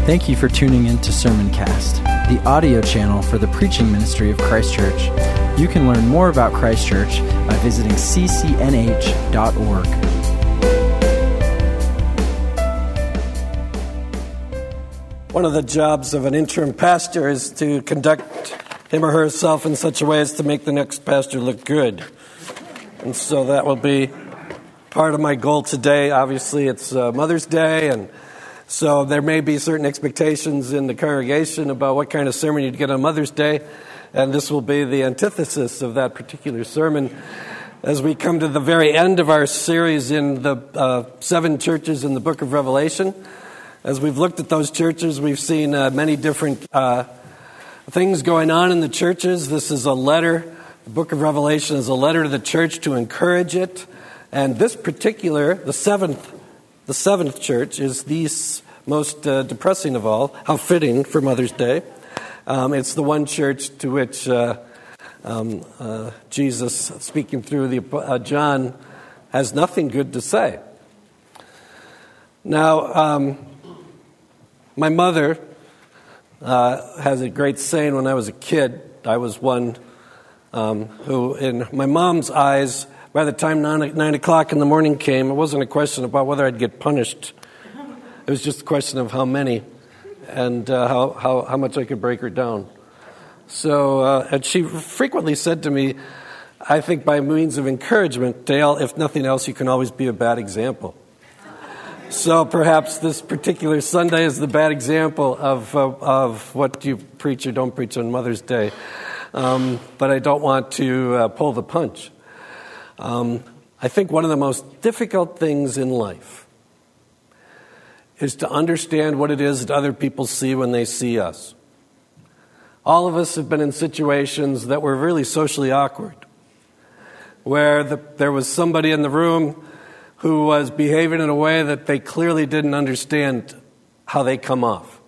Thank you for tuning in to Sermoncast, the audio channel for the preaching ministry of Christ Church. You can learn more about Christ Church by visiting ccnh.org. One of the jobs of an interim pastor is to conduct him or herself in such a way as to make the next pastor look good. And so that will be part of my goal today. Obviously, it's Mother's Day, and so there may be certain expectations in the congregation about what kind of sermon you'd get on Mother's Day, and this will be the antithesis of that particular sermon. As we come to the very end of our series in the 7 churches in the book of Revelation, as we've looked at those churches, we've seen many different things going on in the churches. This is a letter. The book of Revelation is a letter to the church to encourage it. And this particular, the seventh church, is the most depressing of all. How fitting for Mother's Day. It's the one church to which Jesus, speaking through John, has nothing good to say. Now, my mother has a great saying. When I was a kid, I was one who, in my mom's eyes, by the time 9 o'clock in the morning came, it wasn't a question about whether I'd get punished. It was just a question of how many and how much I could break her down. So, and she frequently said to me, I think by means of encouragement, Dale, if nothing else, you can always be a bad example. So perhaps this particular Sunday is the bad example of what you preach or don't preach on Mother's Day. But I don't want to pull the punch. I think one of the most difficult things in life is to understand what it is that other people see when they see us. All of us have been in situations that were really socially awkward, where there was somebody in the room who was behaving in a way that they clearly didn't understand how they come off.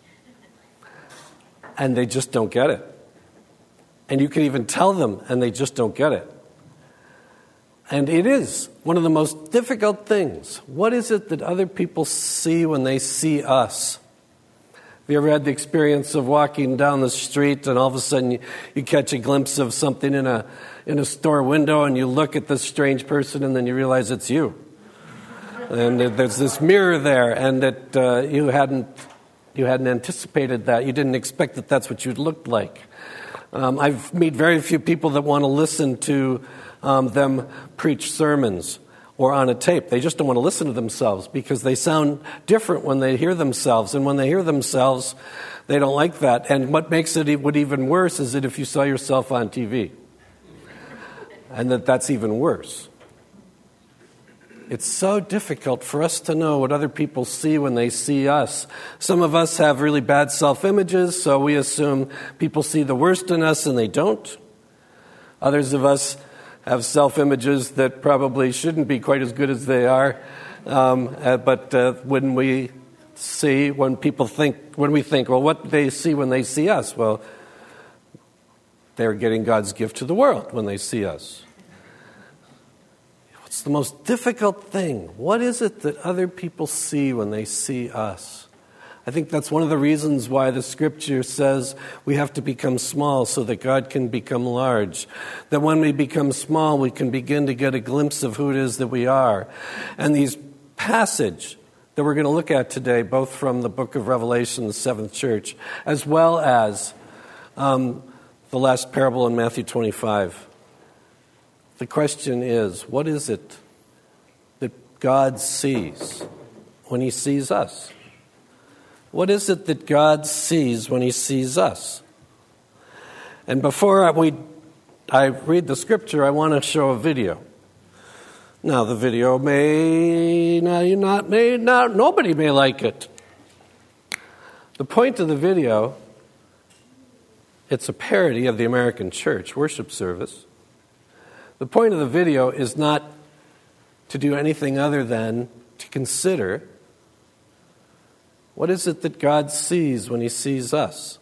And they just don't get it. And you can even tell them, and they just don't get it. And it is one of the most difficult things. What is it that other people see when they see us? Have you ever had the experience of walking down the street and all of a sudden you catch a glimpse of something in a store window and you look at this strange person and then you realize it's you? And there's this mirror there, and that you hadn't anticipated that. You didn't expect that that's what you'd look like. I've met very few people that want to listen to them preach sermons or on a tape. They just don't want to listen to themselves because they sound different when they hear themselves. And when they hear themselves, they don't like that. And what makes it even worse is that if you saw yourself on TV, and that's even worse. It's so difficult for us to know what other people see when they see us. Some of us have really bad self-images, so we assume people see the worst in us, and they don't. Others of us have self-images that probably shouldn't be quite as good as they are. But when we think, well, what they see when they see us? Well, they're getting God's gift to the world when they see us. It's the most difficult thing. What is it that other people see when they see us? I think that's one of the reasons why the Scripture says we have to become small so that God can become large. That when we become small, we can begin to get a glimpse of who it is that we are. And these passage that we're going to look at today, both from the book of Revelation, the 7th church, as well as the last parable in Matthew 25. The question is, what is it that God sees when He sees us? What is it that God sees when He sees us? And before I read the Scripture, I want to show a video. Now, the video nobody may like it. The point of the video, it's a parody of the American church worship service. The point of the video is not to do anything other than to consider what is it that God sees when He sees us.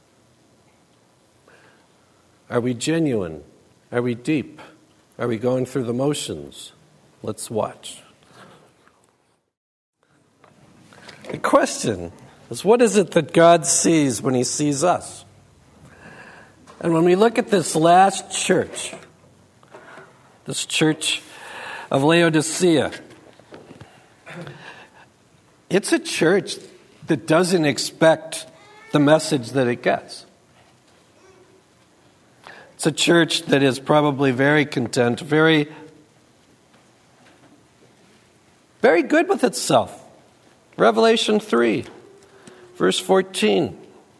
Are we genuine? Are we deep? Are we going through the motions? Let's watch. The question is what is it that God sees when he sees us? And when we look at this last church, this church of Laodicea, it's a church that doesn't expect the message that it gets. It's a church that is probably very content, very good with itself. Revelation 3, verse 14.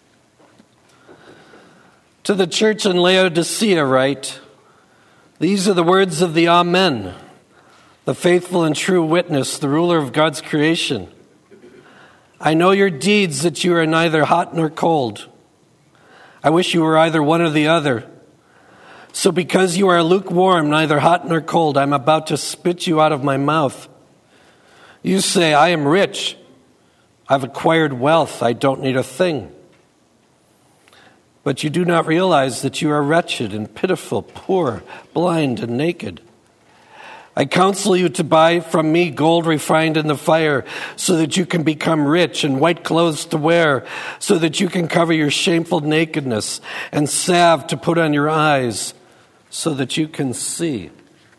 To the church in Laodicea write, these are the words of the Amen, the faithful and true witness, the ruler of God's creation. I know your deeds, that you are neither hot nor cold. I wish you were either one or the other. So because you are lukewarm, neither hot nor cold, I'm about to spit you out of my mouth. You say, I am rich. I've acquired wealth. I don't need a thing. But you do not realize that you are wretched and pitiful, poor, blind, and naked. I counsel you to buy from me gold refined in the fire, so that you can become rich, and white clothes to wear, so that you can cover your shameful nakedness, and salve to put on your eyes, so that you can see.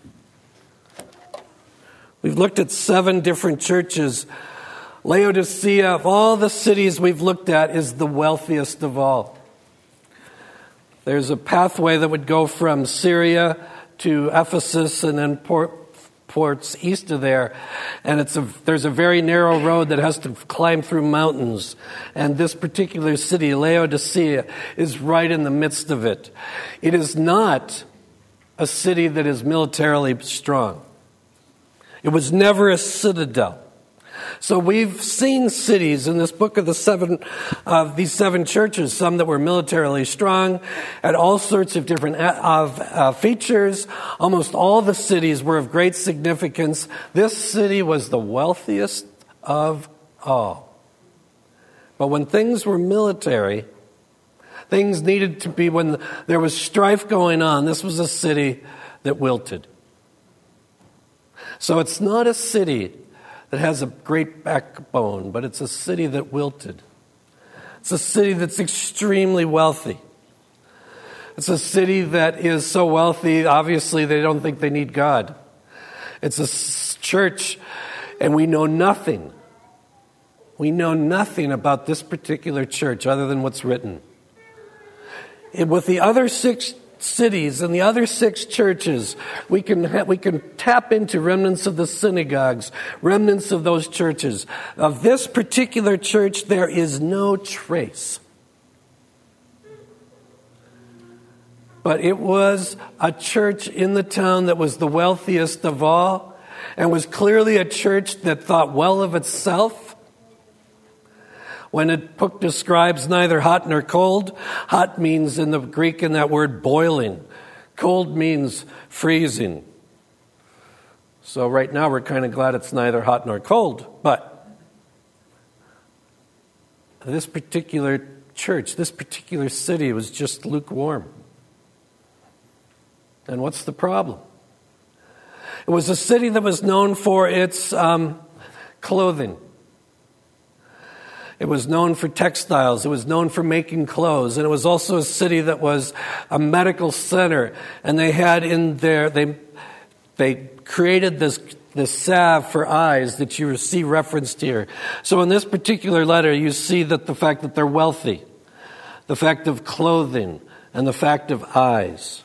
We've looked at 7 different churches. Laodicea, of all the cities we've looked at, is the wealthiest of all. There's a pathway that would go from Syria to Ephesus and then ports east of there. And there's a very narrow road that has to climb through mountains. And this particular city, Laodicea, is right in the midst of it. It is not a city that is militarily strong. It was never a citadel. So we've seen cities in this book of these 7 churches, some that were militarily strong, had all sorts of different features. Almost all the cities were of great significance. This city was the wealthiest of all. But when things were military, things needed to be, when there was strife going on, this was a city that wilted. So it's not a city that has a great backbone, but it's a city that wilted. It's a city that's extremely wealthy. It's a city that is so wealthy, obviously they don't think they need God. It's a church, and we know nothing. We know nothing about this particular church other than what's written. With the other 6 cities and the other 6 churches, we can tap into remnants of the synagogues, remnants of those churches. Of this particular church, there is no trace. But it was a church in the town that was the wealthiest of all, and was clearly a church that thought well of itself. When the book describes neither hot nor cold, hot means in the Greek in that word boiling. Cold means freezing. So right now we're kind of glad it's neither hot nor cold. But this particular church, this particular city was just lukewarm. And what's the problem? It was a city that was known for its clothing. It was known for textiles. It was known for making clothes. And it was also a city that was a medical center. And they had in there, they created this salve for eyes that you see referenced here. So in this particular letter, you see that the fact that they're wealthy, the fact of clothing, and the fact of eyes.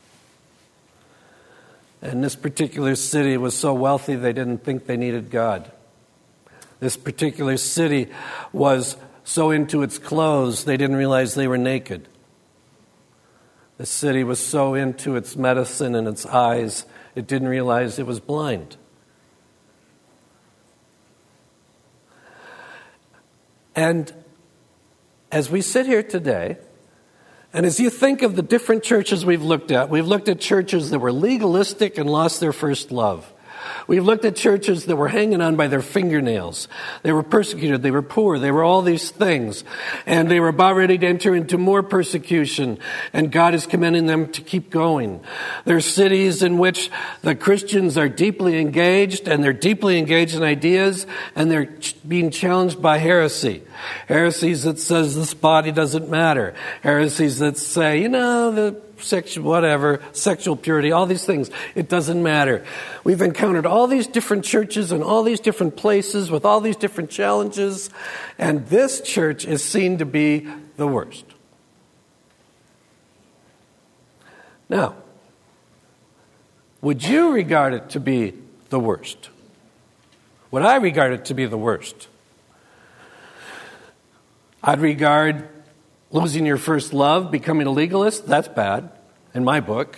And this particular city was so wealthy they didn't think they needed God. This particular city was so into its clothes, they didn't realize they were naked. The city was so into its medicine and its eyes, it didn't realize it was blind. And as we sit here today, and as you think of the different churches we've looked at churches that were legalistic and lost their first love. We've looked at churches that were hanging on by their fingernails. They were persecuted. They were poor. They were all these things. And they were about ready to enter into more persecution. And God is commending them to keep going. There are cities in which the Christians are deeply engaged, and they're deeply engaged in ideas, and they're being challenged by heresy. Heresies that says this body doesn't matter. Heresies that say, the sexual purity, all these things, it doesn't matter. We've encountered all these different churches in all these different places with all these different challenges, and this church is seen to be the worst. Now, would you regard it to be the worst? Would I regard it to be the worst? I'd regard losing your first love, becoming a legalist, that's bad, in my book.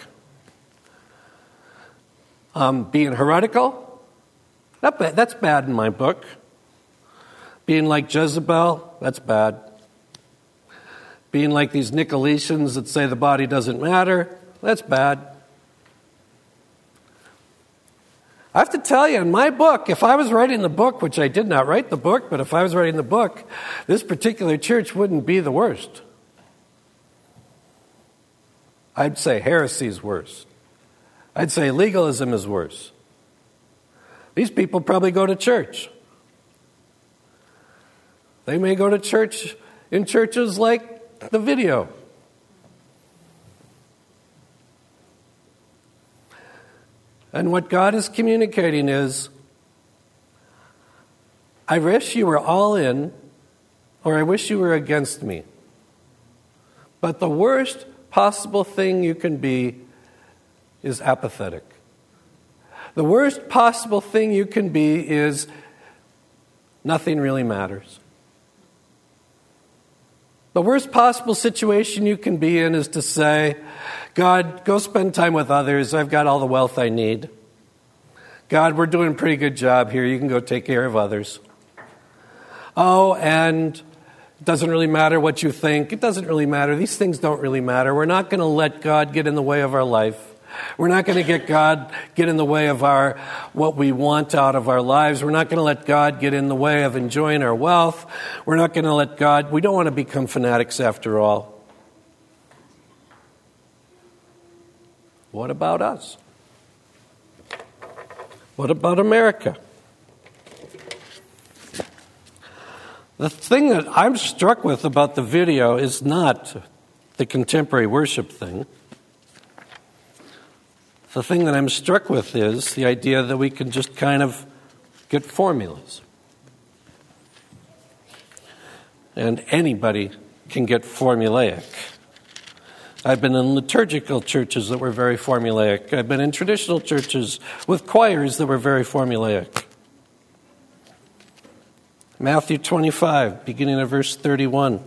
Being heretical, that's bad in my book. Being like Jezebel, that's bad. Being like these Nicolaitans that say the body doesn't matter, that's bad. I have to tell you, in my book, if I was writing the book, which I did not write the book, but if I was writing the book, this particular church wouldn't be the worst. I'd say heresy is worse. I'd say legalism is worse. These people probably go to church. They may go to church in churches like the video. And what God is communicating is, I wish you were all in, or I wish you were against me. But the worst possible thing you can be is apathetic. The worst possible thing you can be is nothing really matters. The worst possible situation you can be in is to say, God, go spend time with others. I've got all the wealth I need. God, we're doing a pretty good job here. You can go take care of others. Oh, and it doesn't really matter what you think. It doesn't really matter. These things don't really matter. We're not going to let God get in the way of our life. We're not going to get God get in the way of what we want out of our lives. We're not going to let God get in the way of enjoying our wealth. We're not going to let God, we don't want to become fanatics after all. What about us? What about America? The thing that I'm struck with about the video is not the contemporary worship thing. The thing that I'm struck with is the idea that we can just kind of get formulas. And anybody can get formulaic. I've been in liturgical churches that were very formulaic. I've been in traditional churches with choirs that were very formulaic. Matthew 25, beginning of verse 31.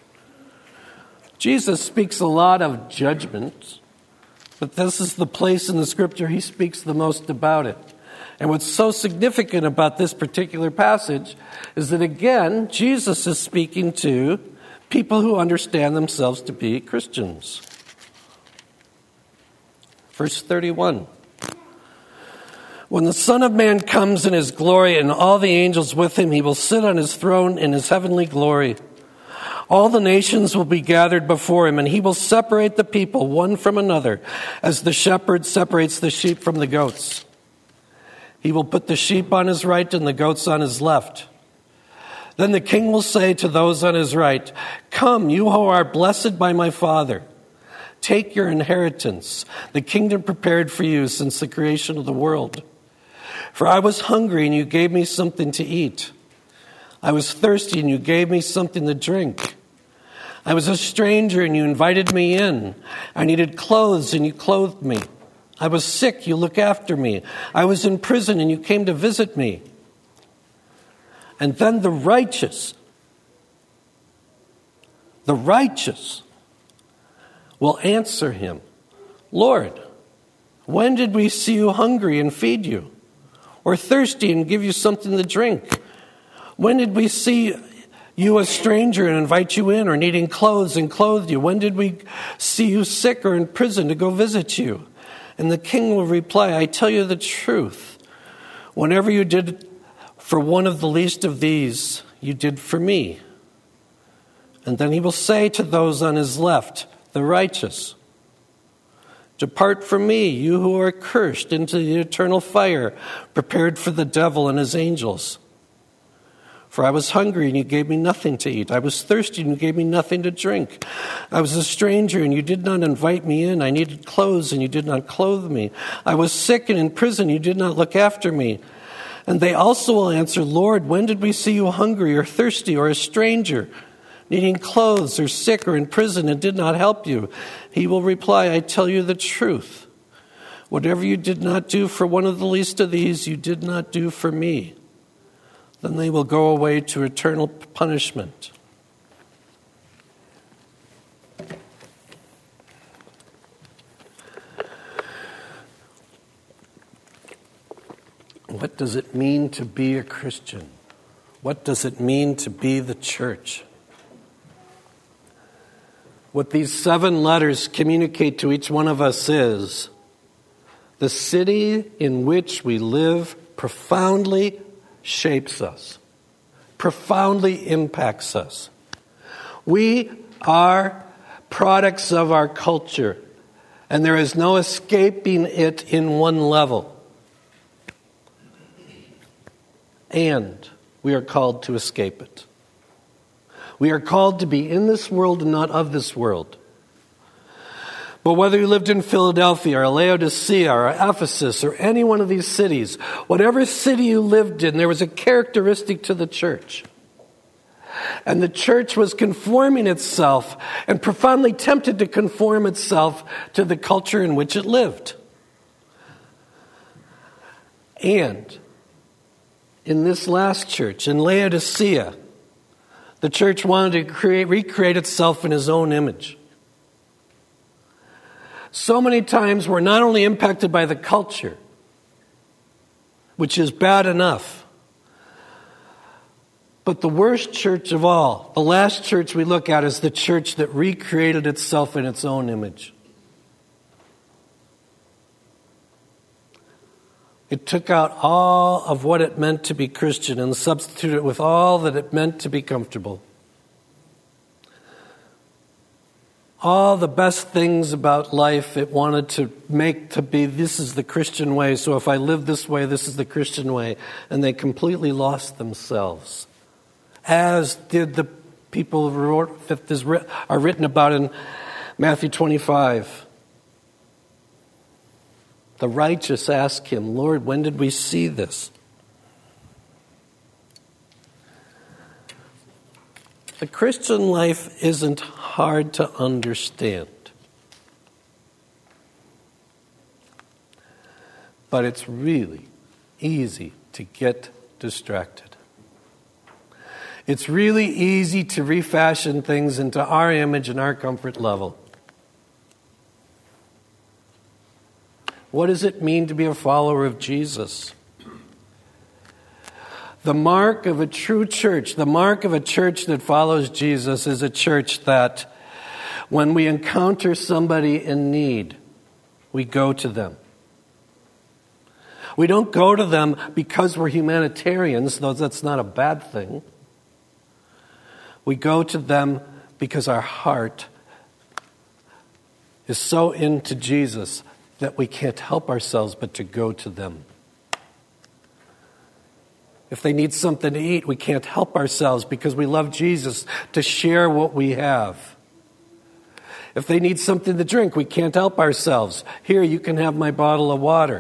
Jesus speaks a lot of judgment, but this is the place in the scripture he speaks the most about it. And what's so significant about this particular passage is that, again, Jesus is speaking to people who understand themselves to be Christians. Verse 31. When the Son of Man comes in his glory and all the angels with him, he will sit on his throne in his heavenly glory. All the nations will be gathered before him, and he will separate the people one from another, as the shepherd separates the sheep from the goats. He will put the sheep on his right and the goats on his left. Then the king will say to those on his right, "Come, you who are blessed by my Father. Take your inheritance, the kingdom prepared for you since the creation of the world. For I was hungry, and you gave me something to eat. I was thirsty, and you gave me something to drink. I was a stranger, and you invited me in. I needed clothes, and you clothed me. I was sick, you looked after me. I was in prison, and you came to visit me." And then the righteous will answer him, "Lord, when did we see you hungry and feed you, or thirsty and give you something to drink? When did we see you a stranger and invite you in, or needing clothes and clothe you? When did we see you sick or in prison to go visit you?" And the king will reply, "I tell you the truth. Whenever you did for one of the least of these, you did for me. And then he will say to those on his left, the righteous, depart from me, you who are cursed, into the eternal fire, prepared for the devil and his angels. For I was hungry, and you gave me nothing to eat. I was thirsty, and you gave me nothing to drink. I was a stranger, and you did not invite me in. I needed clothes, and you did not clothe me. I was sick and in prison, you did not look after me. And they also will answer, Lord, when did we see you hungry or thirsty or a stranger, needing clothes or sick or in prison, and did not help you? He will reply, I tell you the truth. Whatever you did not do for one of the least of these, you did not do for me. Then they will go away to eternal punishment. What does it mean to be a Christian? What does it mean to be the church? What these 7 letters communicate to each one of us is the city in which we live profoundly shapes us, profoundly impacts us. We are products of our culture, and there is no escaping it in one level. And we are called to escape it. We are called to be in this world and not of this world. But whether you lived in Philadelphia or Laodicea or Ephesus or any one of these cities, whatever city you lived in, there was a characteristic to the church. And the church was conforming itself and profoundly tempted to conform itself to the culture in which it lived. And in this last church, in Laodicea, the church wanted to recreate itself in his own image. So many times we're not only impacted by the culture, which is bad enough, but the worst church of all, the last church we look at, is the church that recreated itself in its own image. It took out all of what it meant to be Christian and substituted it with all that it meant to be comfortable. All the best things about life it wanted to make to be, this is the Christian way, so if I live this way, this is the Christian way. And they completely lost themselves. As did the people who are written about in Matthew 25. The righteous ask him, Lord, when did we see this? The Christian life isn't hard to understand. But it's really easy to get distracted. It's really easy to refashion things into our image and our comfort level. What does it mean to be a follower of Jesus? The mark of a true church, the mark of a church that follows Jesus, is a church that when we encounter somebody in need, we go to them. We don't go to them because we're humanitarians, though that's not a bad thing. We go to them because our heart is so into Jesus that we can't help ourselves but to go to them. If they need something to eat, we can't help ourselves because we love Jesus to share what we have. If they need something to drink, we can't help ourselves. Here, you can have my bottle of water.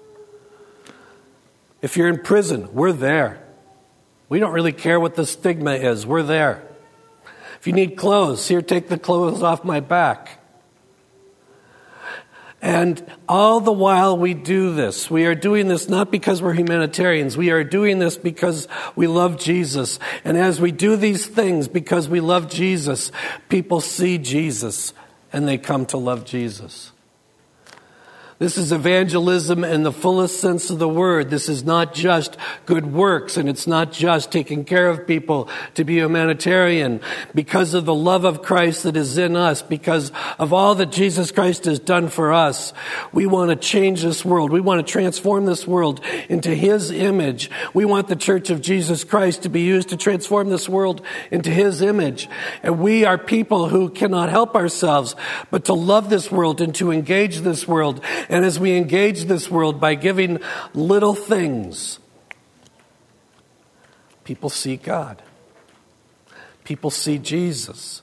If you're in prison, we're there. We don't really care what the stigma is. We're there. If you need clothes, here, take the clothes off my back. And all the while we do this, we are doing this not because we're humanitarians. We are doing this because we love Jesus. And as we do these things because we love Jesus, people see Jesus and they come to love Jesus. This is evangelism in the fullest sense of the word. This is not just good works, and it's not just taking care of people to be humanitarian. Because of the love of Christ that is in us, because of all that Jesus Christ has done for us, we want to change this world. We want to transform this world into His image. We want the Church of Jesus Christ to be used to transform this world into His image. And we are people who cannot help ourselves but to love this world and to engage this world. And as we engage this world by giving little things, people see God. People see Jesus.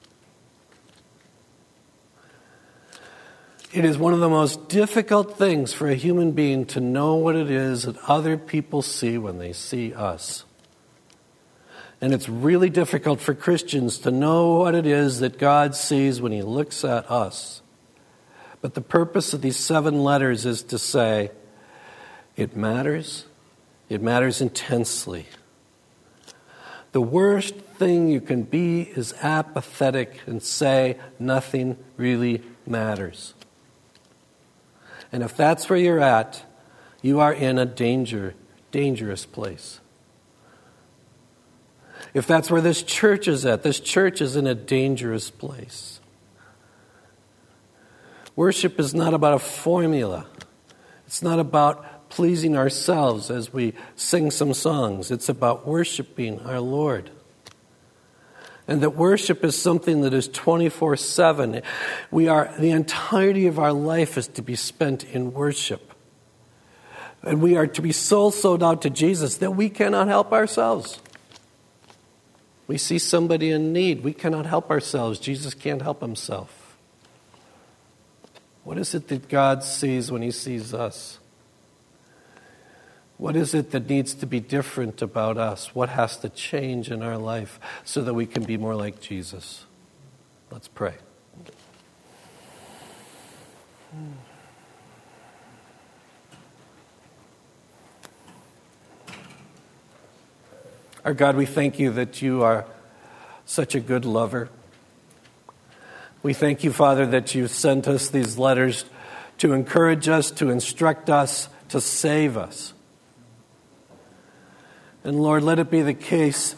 It is one of the most difficult things for a human being to know what it is that other people see when they see us. And it's really difficult for Christians to know what it is that God sees when He looks at us. But the purpose of these 7 letters is to say, it matters. It matters intensely. The worst thing you can be is apathetic and say nothing really matters. And if that's where you're at, you are in a dangerous place. If that's where this church is at, this church is in a dangerous place. Worship is not about a formula. It's not about pleasing ourselves as we sing some songs. It's about worshiping our Lord. And that worship is something that is 24/7. The entirety of our life is to be spent in worship. And we are to be so sold out to Jesus that we cannot help ourselves. We see somebody in need. We cannot help ourselves. Jesus can't help Himself. What is it that God sees when He sees us? What is it that needs to be different about us? What has to change in our life so that we can be more like Jesus? Let's pray. Our God, we thank You that You are such a good lover. We thank You, Father, that You sent us these letters to encourage us, to instruct us, to save us. And Lord, let it be the case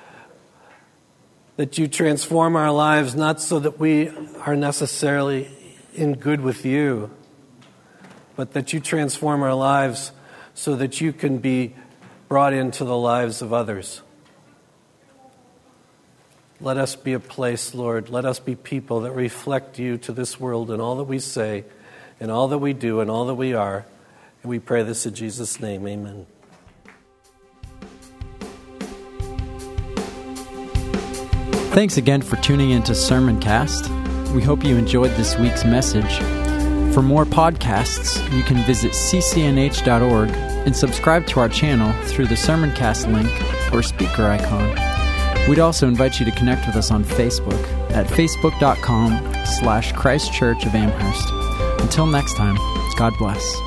that You transform our lives, not so that we are necessarily in good with You, but that You transform our lives so that You can be brought into the lives of others. Let us be a place, Lord. Let us be people that reflect You to this world in all that we say, in all that we do, and all that we are. And we pray this in Jesus' name. Amen. Thanks again for tuning into Sermoncast. We hope you enjoyed this week's message. For more podcasts, you can visit ccnh.org and subscribe to our channel through the Sermoncast link or speaker icon. We'd also invite you to connect with us on Facebook at facebook.com/Christ Church of Amherst. Until next time, God bless.